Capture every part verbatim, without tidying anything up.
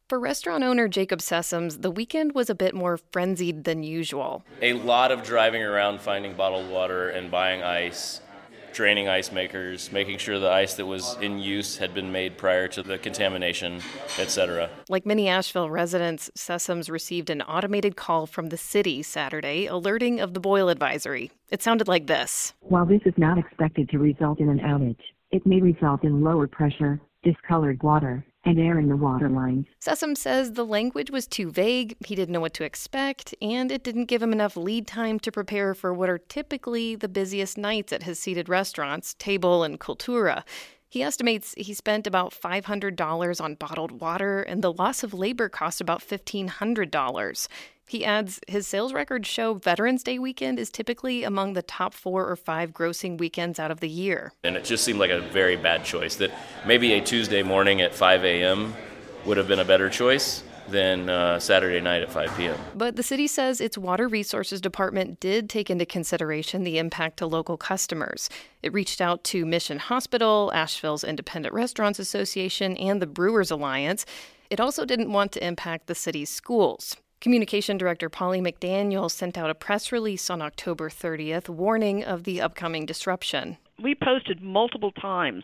For restaurant owner Jacob Sessoms, the weekend was a bit more frenzied than usual. A lot of driving around finding bottled water and buying ice, draining ice makers, making sure the ice that was in use had been made prior to the contamination, et cetera. Like many Asheville residents, Sessoms received an automated call from the city Saturday alerting of the boil advisory. It sounded like this. While this is not expected to result in an outage, it may result in lower pressure, discolored water, and air in the water lines. Sessoms says the language was too vague, he didn't know what to expect, and it didn't give him enough lead time to prepare for what are typically the busiest nights at his seated restaurants, Table and Cultura. He estimates he spent about five hundred dollars on bottled water, and the loss of labor cost about fifteen hundred dollars. He adds his sales records show Veterans Day weekend is typically among the top four or five grossing weekends out of the year. And it just seemed like a very bad choice, that maybe a Tuesday morning at five a.m. would have been a better choice than uh, Saturday night at five p.m. But the city says its Water Resources Department did take into consideration the impact to local customers. It reached out to Mission Hospital, Asheville's Independent Restaurants Association, and the Brewers Alliance. It also didn't want to impact the city's schools. Communication Director Polly McDaniel sent out a press release on October thirtieth warning of the upcoming disruption. We posted multiple times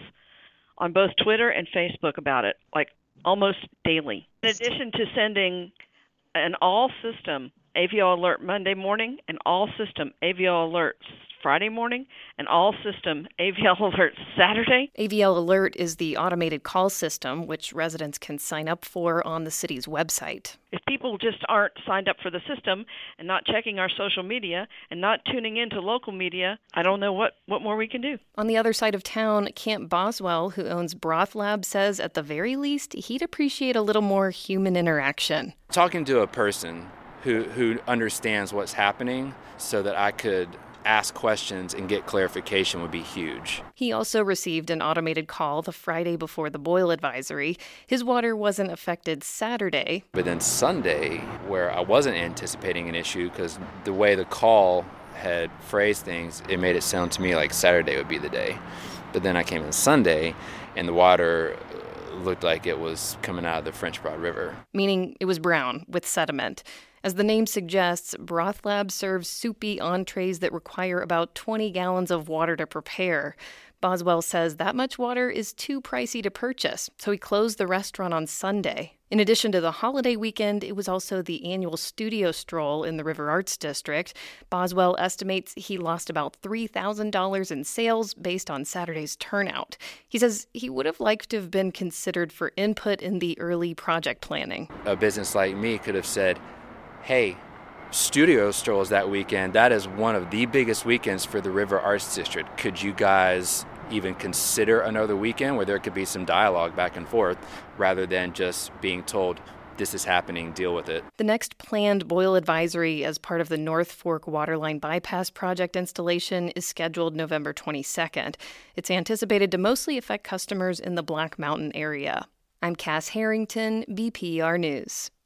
on both Twitter and Facebook about it, like almost daily. In addition to sending an all-system A V O alert Monday morning, an all-system A V O alert Friday morning, an all-system A V L alert Saturday. A V L Alert is the automated call system, which residents can sign up for on the city's website. If people just aren't signed up for the system and not checking our social media and not tuning into local media, I don't know what, what more we can do. On the other side of town, Camp Boswell, who owns Broth Lab, says at the very least, he'd appreciate a little more human interaction. Talking to a person who, who understands what's happening so that I could ask questions and get clarification would be huge. He also received an automated call the Friday before the boil advisory. His water wasn't affected Saturday. But then Sunday, where I wasn't anticipating an issue because the way the call had phrased things, it made it sound to me like Saturday would be the day. But then I came in Sunday and the water looked like it was coming out of the French Broad River. Meaning it was brown with sediment. As the name suggests, Broth Lab serves soupy entrees that require about twenty gallons of water to prepare. Boswell says that much water is too pricey to purchase, so he closed the restaurant on Sunday. In addition to the holiday weekend, it was also the annual studio stroll in the River Arts District. Boswell estimates he lost about three thousand dollars in sales based on Saturday's turnout. He says he would have liked to have been considered for input in the early project planning. A business like me could have said, hey, studio strolls that weekend, that is one of the biggest weekends for the River Arts District. Could you guys even consider another weekend where there could be some dialogue back and forth rather than just being told, this is happening, deal with it? The next planned boil advisory as part of the North Fork Waterline Bypass Project installation is scheduled November twenty-second. It's anticipated to mostly affect customers in the Black Mountain area. I'm Cass Harrington, B P R News.